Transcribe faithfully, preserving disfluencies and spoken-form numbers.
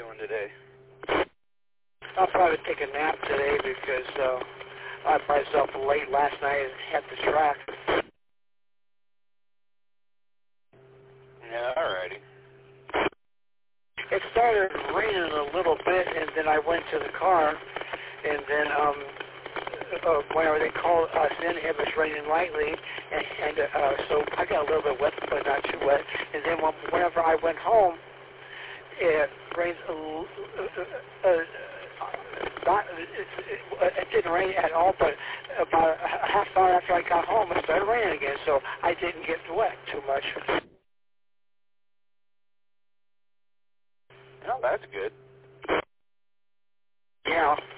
doing today? I'll probably take a nap today because uh, I was up late last night and had the track. Yeah, alrighty. It started raining a little bit, and then I went to the car, and then um, uh, whenever they called us in, it was raining lightly, and, and uh, so I got a little bit wet, but not too wet. And then when, whenever I went home, it rained a l- uh, uh, not, it, it, it didn't rain at all, but about a half hour after I got home, it started raining again, so I didn't get wet too much. Oh, that's good. Yeah.